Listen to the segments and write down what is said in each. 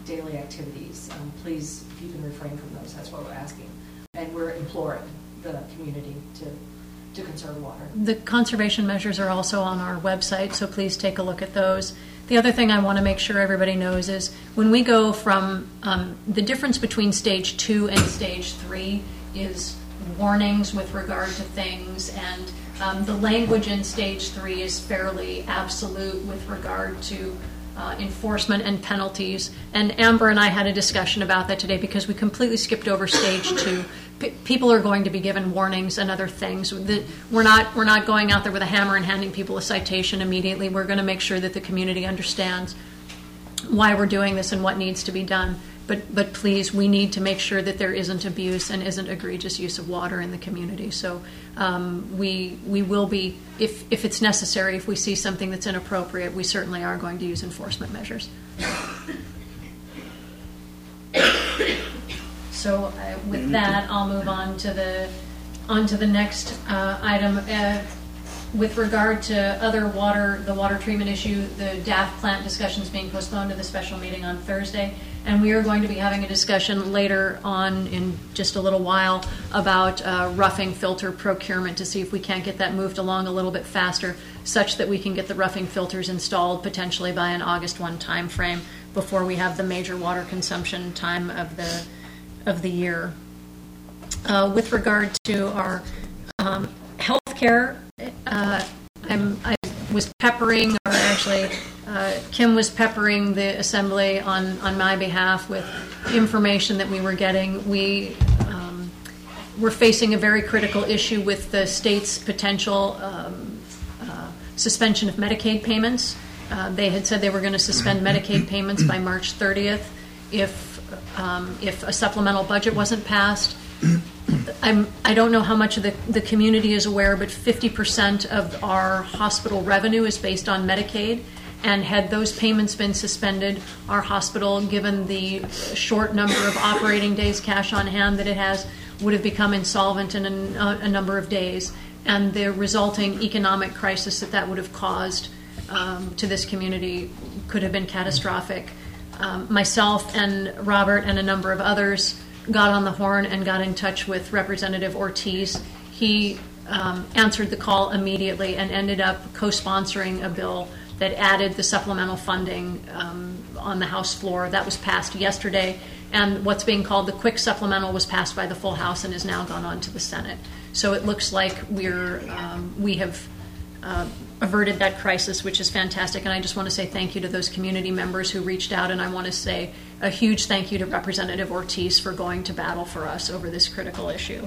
daily activities. Please, if you can refrain from those, that's what we're asking. And we're imploring the community to conserve water. The conservation measures are also on our website, so please take a look at those. The other thing I want to make sure everybody knows is when we go from the difference between stage 2 and stage 3 is warnings with regard to things, and the language in stage 3 is fairly absolute with regard to enforcement and penalties. And Amber and I had a discussion about that today because we completely skipped over stage 2. People are going to be given warnings and other things. We're not going out there with a hammer and handing people a citation immediately. We're going to make sure that the community understands why we're doing this and what needs to be done. But please, we need to make sure that there isn't abuse and isn't egregious use of water in the community. So we will be, if it's necessary, if we see something that's inappropriate, we certainly are going to use enforcement measures. So with that, I'll move on to the next item. With regard to the water treatment issue, the DAF plant discussion is being postponed to the special meeting on Thursday, and we are going to be having a discussion later on in just a little while about roughing filter procurement to see if we can't get that moved along a little bit faster, such that we can get the roughing filters installed potentially by an August 1 time frame before we have the major water consumption time of the year. With regard to our healthcare, I was peppering, or actually Kim was peppering the assembly on my behalf with information that we were getting. We're facing a very critical issue with the state's potential suspension of Medicaid payments. They had said they were going to suspend Medicaid payments by March 30th if a supplemental budget wasn't passed. I don't know how much of the community is aware, but 50% of our hospital revenue is based on Medicaid. And had those payments been suspended, our hospital, given the short number of operating days cash on hand that it has, would have become insolvent in a number of days. And the resulting economic crisis that would have caused to this community could have been catastrophic. Myself and Robert and a number of others got on the horn and got in touch with Representative Ortiz. He answered the call immediately and ended up co-sponsoring a bill that added the supplemental funding on the House floor. That was passed yesterday, and what's being called the quick supplemental was passed by the full House and has now gone on to the Senate. So it looks like we have averted that crisis, which is fantastic. And I just want to say thank you to those community members who reached out, and I want to say a huge thank you to Representative Ortiz for going to battle for us over this critical issue.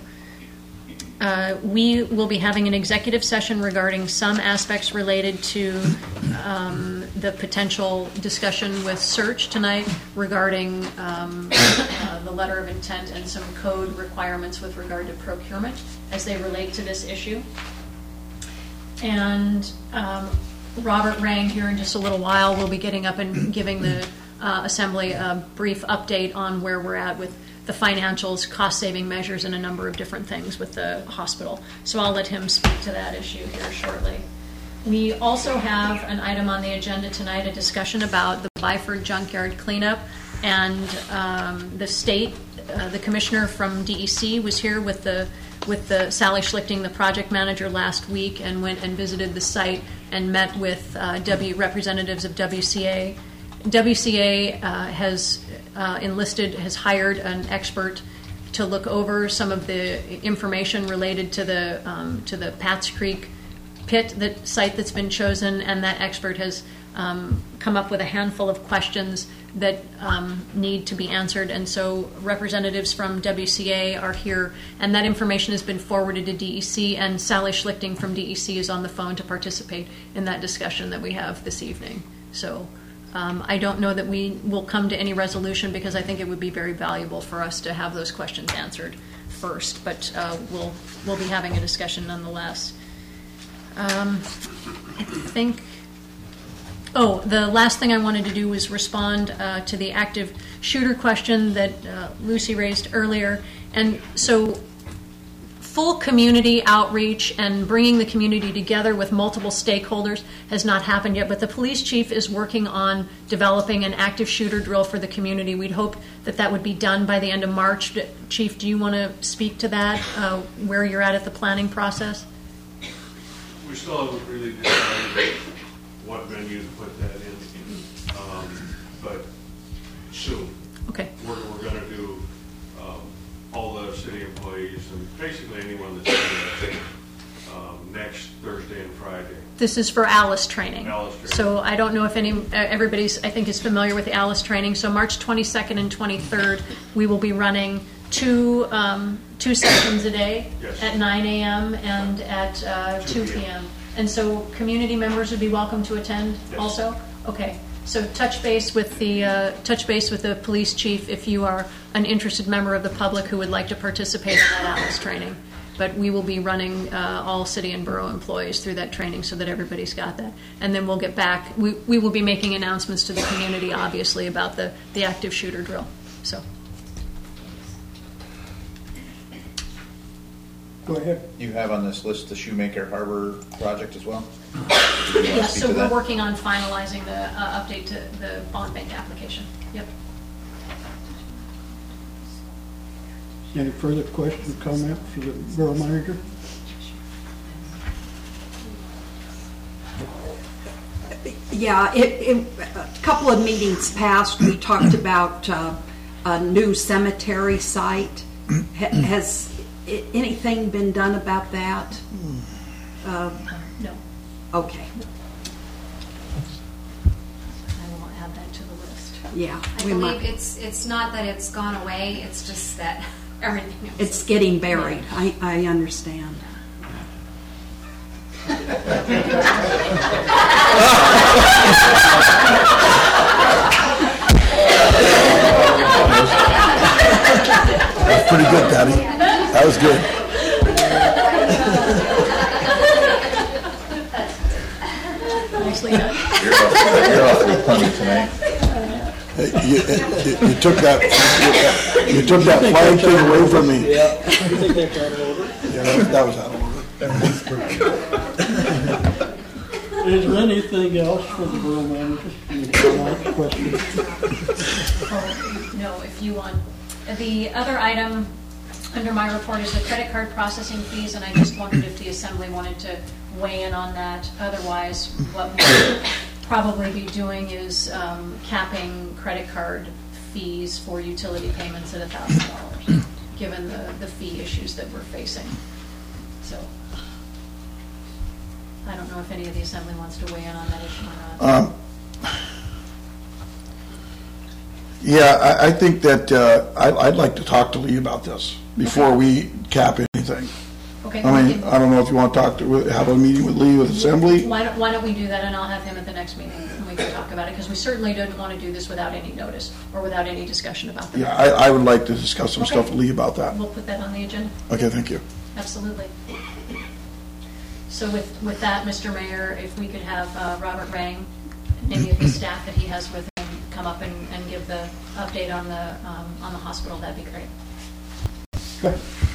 We will be having an executive session regarding some aspects related to the potential discussion with Search tonight regarding the letter of intent and some code requirements with regard to procurement as they relate to this issue. And Robert Rang here in just a little while will be getting up and giving the Assembly a brief update on where we're at with the financials, cost-saving measures, and a number of different things with the hospital. So I'll let him speak to that issue here shortly. We also have an item on the agenda tonight, a discussion about the Byford junkyard cleanup, and the state, the commissioner from DEC was here with the Sally Schlichting, the project manager, last week, and went and visited the site and met with representatives of WCA. WCA has hired an expert to look over some of the information related to the Pat's Creek pit, that site that's been chosen, and that expert has come up with a handful of questions that need to be answered. And so representatives from WCA are here, and that information has been forwarded to DEC, and Sally Schlichting from DEC is on the phone to participate in that discussion that we have this evening. So I don't know that we will come to any resolution, because I think it would be very valuable for us to have those questions answered first, but we'll be having a discussion nonetheless. I think the last thing I wanted to do was respond to the active shooter question that Lucy raised earlier. And so full community outreach and bringing the community together with multiple stakeholders has not happened yet, but the police chief is working on developing an active shooter drill for the community. We'd hope that that would be done by the end of March. Chief, do you want to speak to that, where you're at the planning process? We still haven't really decided what venue to put that in, but soon. Okay. We're going to do all the city employees and basically anyone that's in there, I think, next Thursday and Friday. This is for ALICE training. ALICE training. So I don't know if everybody's, I think, is familiar with the ALICE training. So March 22nd and 23rd, we will be running two sessions a day. Yes. At 9 a.m. and at 2 p.m. And so community members would be welcome to attend. Yes. Also? Okay. So touch base with the police chief if you are an interested member of the public who would like to participate in that ALICE training. But we will be running all city and borough employees through that training so that everybody's got that. And then we'll get back. We will be making announcements to the community, obviously, about the active shooter drill. So. Go ahead. You have on this list the Shoemaker Harbor project as well? Yes, so we're working on finalizing the update to the bond bank application. Yep. Any further questions or comments for the borough manager? Yeah, a couple of meetings past, we talked about a new cemetery site. Has anything been done about that? No. Okay. I will add that to the list. Yeah. I believe it's not that it's gone away, it's just that everything else. It's getting buried. I understand. That's pretty good, Daddy. That was good. Nicely done. You're awfully punny tonight. You took that flying thing away from me. Yeah. You think that's out of order? Yeah, that was out of order. Is there anything else for the borough manager? Any comments, questions? Oh, no, if you want. The other item under my report is the credit card processing fees, and I just wondered if the assembly wanted to weigh in on that. Otherwise, what we'll probably be doing is capping credit card fees for utility payments at $1,000, given the fee issues that we're facing. So I don't know if any of the assembly wants to weigh in on that issue or not. Yeah, I think that I'd like to talk to Lee about this before we cap anything. Okay. I mean, I don't know if you want to have a meeting with Lee with Assembly. Why don't we do that, and I'll have him at the next meeting, and we can talk about it, because we certainly didn't want to do this without any notice or without any discussion about that. Yeah, I would like to discuss some Okay. stuff with Lee about that. We'll put that on the agenda. Okay, thank you. Absolutely. So with that, Mr. Mayor, if we could have Robert Rang, any of his staff that he has with him, come up and give the update on the hospital, that'd be great. Okay.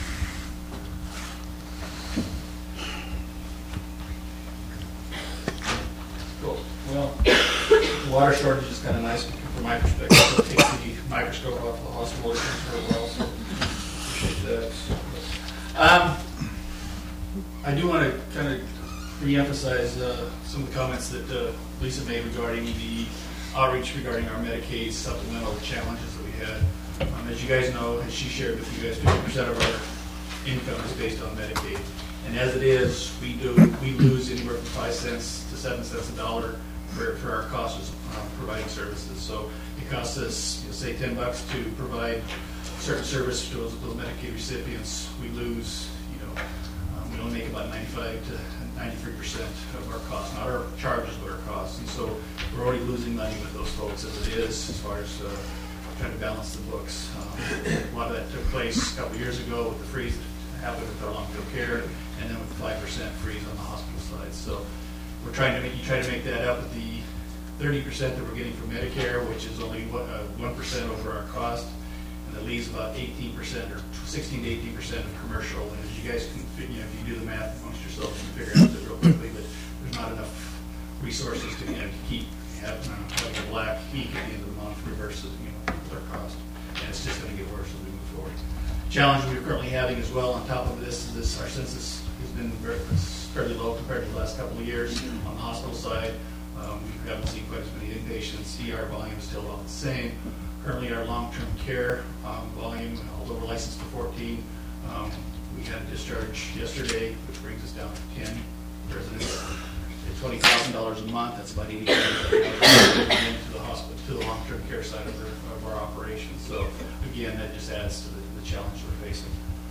Cool. Well, the water shortage is kind of nice from my perspective. It takes the microscope off the hospital for a while, so appreciate that. I do want to kind of re-emphasize some of the comments that Lisa made regarding the outreach regarding our Medicaid supplemental challenges that we had. As you guys know, as she shared with you guys, 50% of our income is based on Medicaid. And as it is, we lose anywhere from 5 cents to 7 cents a dollar for our costs of providing services. So it costs us, say, $10 to provide certain service to those Medicaid recipients. We lose, we only make about 95 to 93% of our costs, not our charges, but our costs. And so we're already losing money with those folks as it is, as far as trying to balance the books. A lot of that took place a couple of years ago with the freeze that happened with our long-term care, and then with the 5% freeze on the hospital side. So we're trying to make that up with the 30% that we're getting from Medicare, which is only 1% over our cost, and the leaves about 18% or 16 to 18% of commercial. And as you guys can, if you do the math amongst yourselves, you can figure out that real quickly, but there's not enough resources to keep having a black ink at the end of the month versus their cost. And it's just going to get worse as we move forward. Challenge we're currently having as well on top of this is our census has been fairly low compared to the last couple of years on the hospital side. We haven't seen quite as many inpatients. ER volume is still about the same. Currently, our long-term care volume, although we're licensed for 14, we had a discharge yesterday, which brings us down to 10 residents at $20,000 a month. That's about $80,000 into the hospital, to the long-term care side of our operation. So again, that just adds to the challenge we're facing.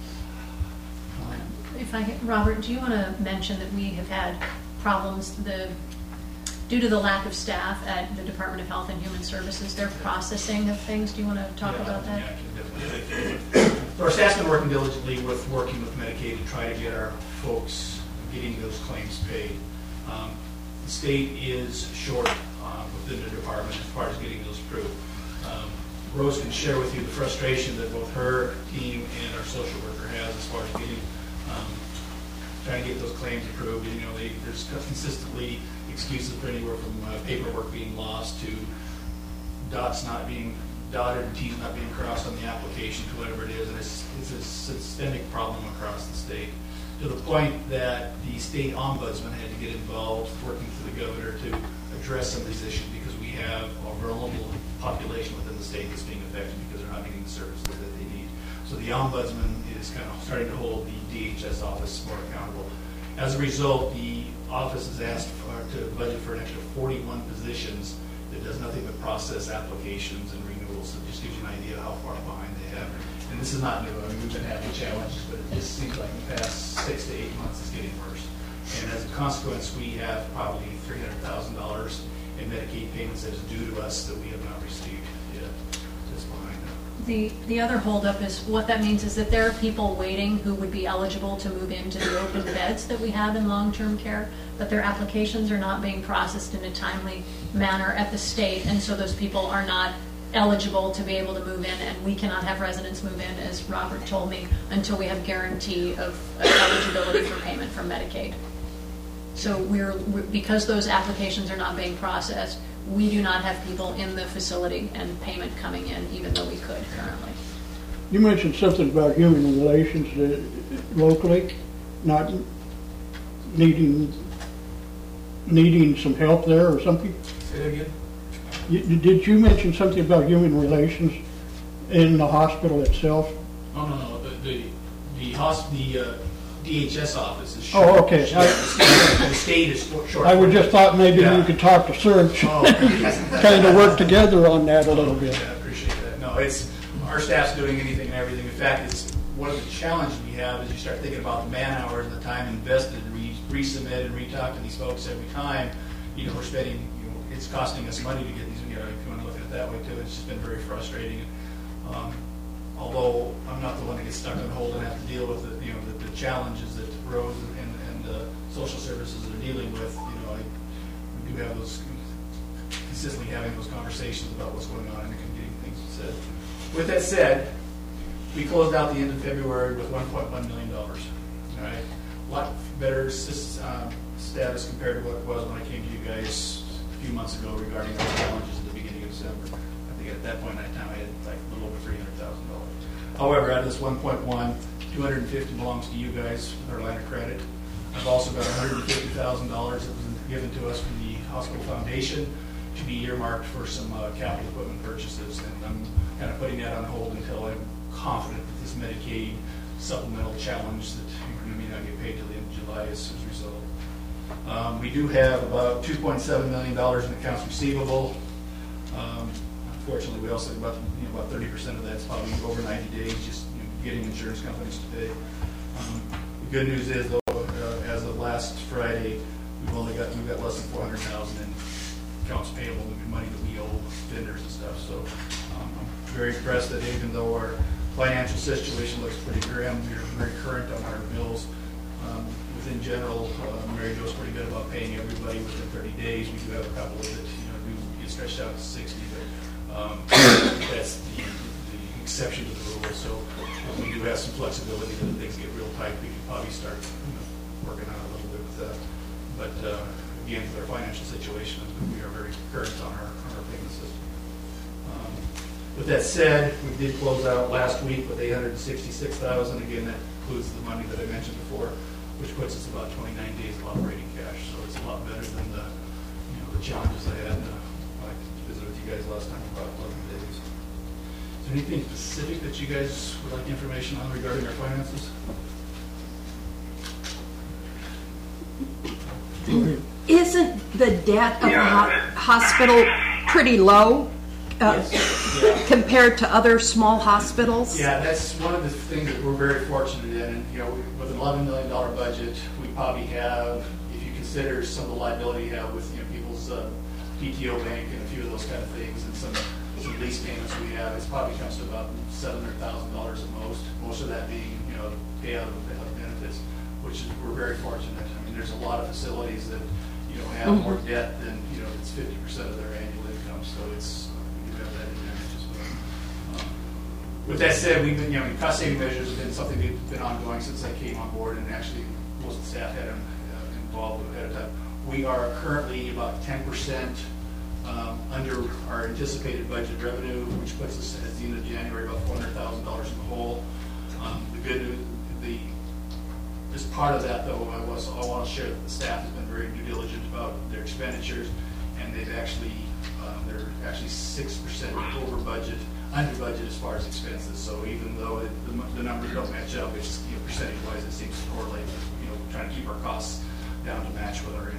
Robert, do you want to mention that we have had problems due to the lack of staff at the Department of Health and Human Services, their processing of things? Do you want to talk about that? Yeah, I can definitely. So our staff's been working diligently working with Medicaid to try to get our folks getting those claims paid. The state is short within the department as far as getting those approved. Rose can share with you the frustration that both her team and our social worker has as far as getting trying to get those claims approved. There's consistently excuses for anywhere from paperwork being lost to dots not being dotted and T's not being crossed on the application to whatever it is. And it's a systemic problem across the state, to the point that the state ombudsman had to get involved working for the governor to address some of these issues, because we have a vulnerable population within the state that's being affected because they're not getting the services that they need. So the ombudsman is kind of starting to hold the DHS office more accountable. As a result, the office is asked to budget for an extra 41 positions that does nothing but process applications and renewals. So it just gives you an idea of how far behind they have. And this is not new. I mean, we've been having challenges, but it just seems like in the past 6 to 8 months it's getting worse. And as a consequence, we have probably $300,000 in Medicaid payments that is due to us that we have not received yet. Just behind that. The other holdup is, what that means is that there are people waiting who would be eligible to move into the open beds that we have in long-term care, but their applications are not being processed in a timely manner at the state, and so those people are not eligible to be able to move in, and we cannot have residents move in, as Robert told me, until we have guarantee of eligibility for payment from Medicaid. So because those applications are not being processed, we do not have people in the facility and payment coming in, even though we could currently. You mentioned something about human relations locally, not needing some help there or something. Say that again? Did you mention something about human relations in the hospital itself? Oh, no. The DHS office is short. Oh, okay. The state is short. I would just thought maybe Yeah. you could talk to Serge, kind of work together on that a little bit. Yeah, I appreciate that. No, our staff's doing anything and everything. In fact, it's one of the challenges we have is you start thinking about the man hours and the time invested to resubmit and re-talk to these folks every time. We're spending, it's costing us money to get these, if you want to look at it that way too. It's just been very frustrating. Although I'm not the one that gets stuck on hold and have to deal with the challenges that Rose and social services are dealing with. We do have those, consistently having those conversations about what's going on and getting things said. With that said, we closed out the end of February with $1.1 million. All right, a lot better status compared to what it was when I came to you guys a few months ago regarding our challenges at the beginning of December. I think at that point in time I had like a little over $300,000. However, out of this 1.1, 250 belongs to you guys with our line of credit. I've also got $150,000 that was given to us from the hospital foundation to be earmarked for some capital equipment purchases, and I'm kind of putting that on hold until I'm confident that this Medicaid supplemental challenge that may not get paid till the end of July is resolved. We do have about $2.7 million in accounts receivable. Unfortunately, we also have about 30% of that's probably over 90 days, just getting insurance companies to pay. The good news is, though, as of last Friday, we've got less than $400,000 in accounts payable, the money that we owe vendors and stuff. So I'm very impressed that even though our financial situation looks pretty grim, we're very current on our bills. In general, Mary Jo's pretty good about paying everybody within 30 days. We do have a couple that do get stretched out to 60, but that's the exception to the rule. So we do have some flexibility that if things get real tight, we can probably start working on it a little bit with that. But again, with our financial situation, we are very current on our payment system. With that said, we did close out last week with $866,000. Again, that includes the money that I mentioned before, which puts us about 29 days of operating cash. So it's a lot better than the challenges I had when I visited with you guys last time about 11 days. Is there anything specific that you guys would like information on regarding our finances? Isn't the debt of the hospital pretty low compared to other small hospitals? Yeah, that's one of the things that we're very fortunate in. And, with an $11 million budget, we probably have, if you consider some of the liability you have with people's PTO bank and a few of those kind of things, and some lease payments we have, it probably comes to about $700,000 at most. Most of that being payout of benefits, which is, we're very fortunate. I mean, there's a lot of facilities that have more debt than it's 50% of their annual income. So it's we do have that advantage as well. With that said, we've been cost saving measures have been something that's been ongoing since I came on board, and actually most of the staff had them involved ahead of time. We are currently about 10% under our anticipated budget revenue, which puts us at the end of January about $400,000 in the hole. The good news, as part of that, though, I want to share that the staff has been very due diligent about their expenditures, and they're actually 6% under budget as far as expenses. So even though the numbers don't match up, it's percentage-wise it seems to correlate. Trying to keep our costs down to match with our income.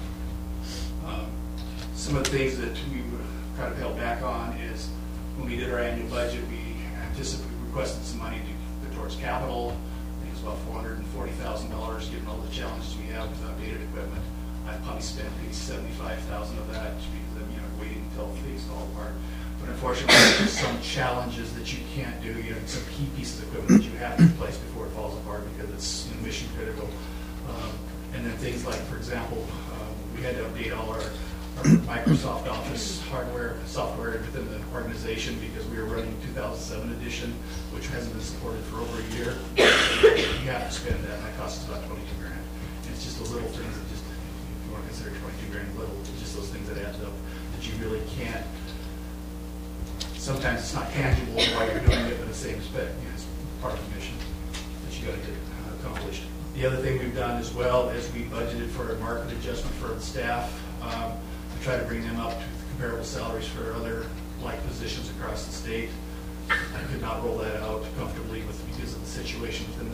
Some of the things that we kind of held back on is when we did our annual budget, we requested some money to put towards capital. I think it's about $440,000, given all the challenges we have with outdated equipment. I've probably spent maybe $75,000 of that because I'm waiting until things fall apart. But unfortunately, there's some challenges that you can't do. Some key pieces of equipment that you have to replace before it falls apart because it's mission critical. And then things like, for example, we had to update all our Microsoft Office software within the organization because we were running 2007 edition, which hasn't been supported for over a year. You have to spend that, and that costs us about $22,000. And it's just the little things that if you want to consider $22,000 little, it's just those things that add up that you really can't. Sometimes it's not tangible while you're doing it, but the same respect, it's part of the mission that you got to get accomplished. The other thing we've done as well is we budgeted for a market adjustment for the staff. We try to bring them up to comparable salaries for other like positions across the state. I could not roll that out comfortably because of the situation within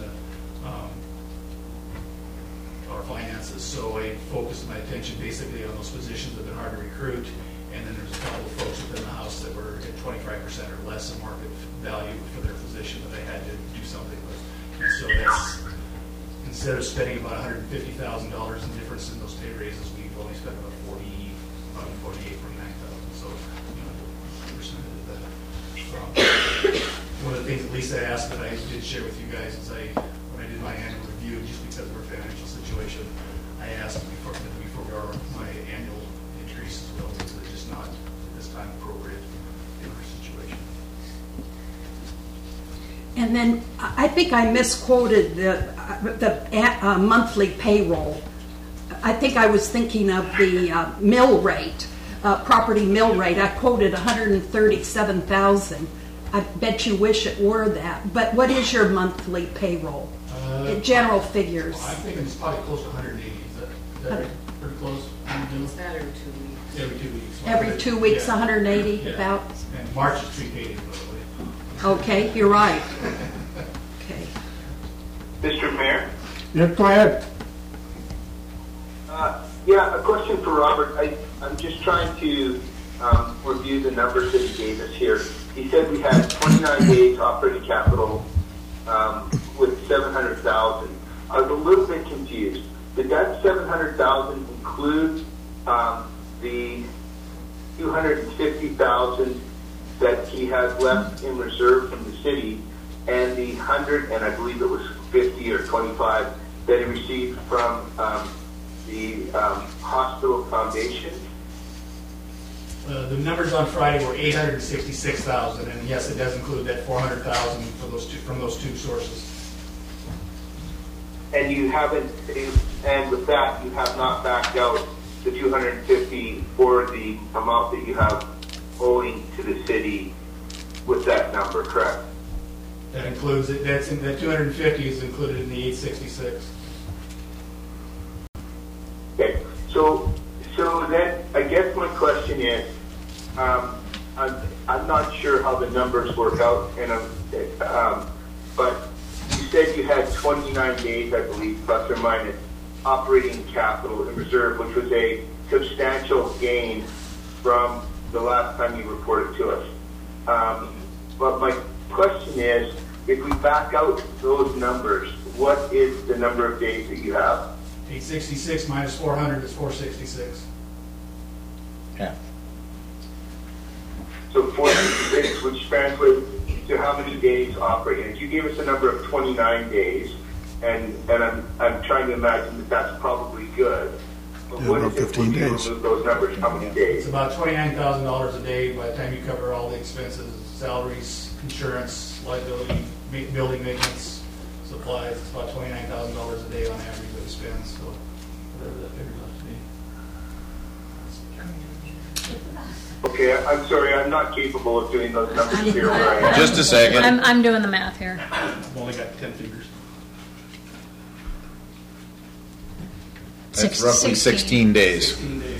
our finances. So I focused my attention basically on those positions that have been hard to recruit. And then there's a couple of folks within the house that were at 25% or less of market value for their position that they had to do something with. And so that's, instead of spending about $150,000 in difference in those pay raises, we've only spent about 48, 49,000. So, 100% of that. One of the things, at least I asked that I did share with you guys is when I did my annual review, just because of our financial situation, I asked before my annual increase as well, because it's just not at this time appropriate in our situation. And then I think I misquoted the monthly payroll. I think I was thinking of the mill rate, property mill rate. I quoted $137,000. I bet you wish it were that. But what is your monthly payroll? General figures. Well, I think it's probably close to 180. Is that right? Pretty close? Is that every 2 weeks? Every 2 weeks. Every 2 weeks, Yeah. 180 Yeah. about? And March is prepaid, by the way. Okay, you're right. Okay. Mr. Mayor? Yeah, go ahead. Yeah, a question for Robert. I'm just trying to review the numbers that he gave us here. He said we had 29 days operating capital with $700,000. I was a little bit confused. Did that $700,000 include the $250,000 that he has left in reserve from the city, and the 100, and I believe it was 50 or 25 that he received from the hospital foundation? The numbers on Friday were 866,000, and yes, it does include that 400,000 for those two, from those two sources. And you haven't, and with that, you have not backed out the 250 for the amount that you have owing to the city with that number, correct? That includes it. That 250 is included in the 866. Okay. So then I guess my question is, I'm not sure how the numbers work out, and but you said you had 29 days, I believe, plus or minus, operating capital in reserve, which was a substantial gain from the last time you reported to us. But my question is, if we back out those numbers, what is the number of days that you have? 866 minus 400 is 466. Yeah. So 466, which translates to how many days operating? You gave us a number of 29 days, and I'm trying to imagine that that's probably good. But Yeah, what about is it 15 when you days. remove those numbers? How many It's days? about $29,000 a day by the time you cover all the expenses, salaries, insurance, liability, building maintenance, supplies. It's about $29,000 a day on average that we spend, so whatever that figures out to be. Okay, I'm sorry, I'm not capable of doing those numbers here where I am. Just a second. I'm doing the math here. I've only got 10 figures. That's roughly 16 days. 16 days.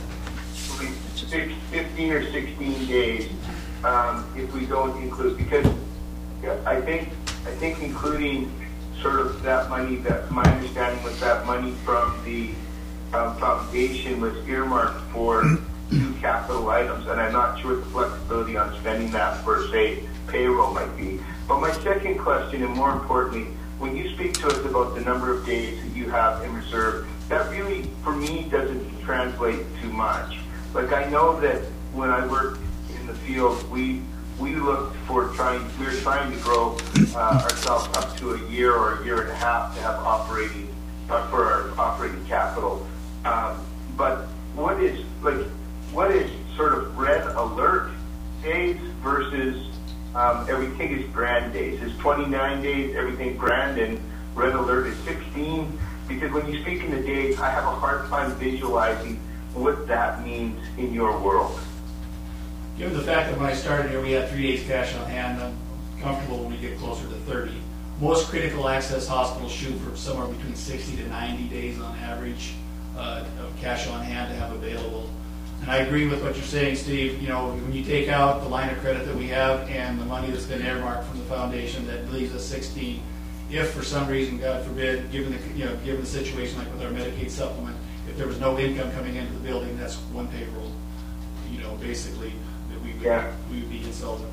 15 or 16 days, if we don't include, because I think including sort of that money, that my understanding was that money from the foundation was earmarked for two capital items, and I'm not sure what the flexibility on spending that for, say, payroll might be. But my second question, and more importantly, when you speak to us about the number of days that you have in reserve, that really, for me, doesn't translate too much. Like, I know that when I worked in the field, we looked for we were trying to grow ourselves up to a year or a year and a half to have operating, for our operating capital. But what is sort of red alert days versus everything is grand days? Is 29 days everything grand and red alert is 16? Because when you speak in the days, I have a hard time visualizing what that means in your world. Given the fact that when I started here, we had 3 days cash on hand, I'm comfortable when we get closer to 30. Most critical access hospitals shoot for somewhere between 60 to 90 days on average of cash on hand to have available. And I agree with what you're saying, Steve. You know, when you take out the line of credit that we have and the money that's been earmarked from the foundation, that leaves us 16. If for some reason, God forbid, given the situation like with our Medicaid supplement, if there was no income coming into the building, that's one payroll. You know, basically that we would be insolvent.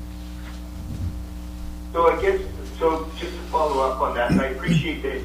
So I guess, just to follow up on that, and I appreciate that.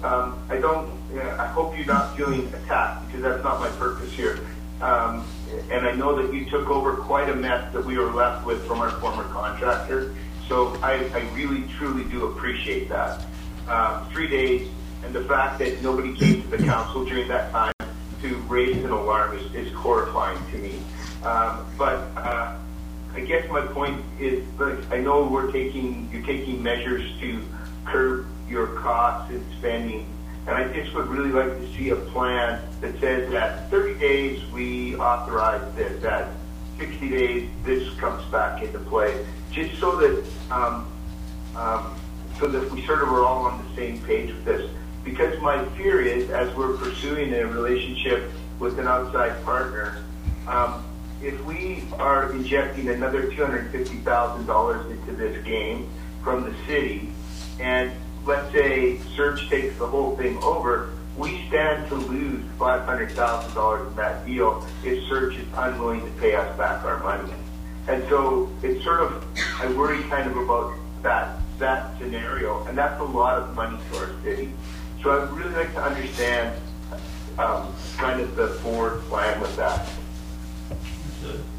I hope you're not feeling attacked, because that's not my purpose here. And I know that you took over quite a mess that we were left with from our former contractor. So I really, truly do appreciate that. 3 days, and the fact that nobody came to the council during that time to raise an alarm is horrifying to me. But I guess my point is, like, I know you're taking measures to curb your costs and spending, and I just would really like to see a plan that says that 30 days we authorize this, that 60 days this comes back into play, just so that we sort of are all on the same page with this. Because my fear is, as we're pursuing a relationship with an outside partner, if we are injecting another $250,000 into this game from the city, and let's say Surge takes the whole thing over, we stand to lose $500,000 in that deal if Surge is unwilling to pay us back our money. And so it's sort of, I worry kind of about that scenario, and that's a lot of money to our city. So I'd really like to understand kind of the forward plan with that. Understood.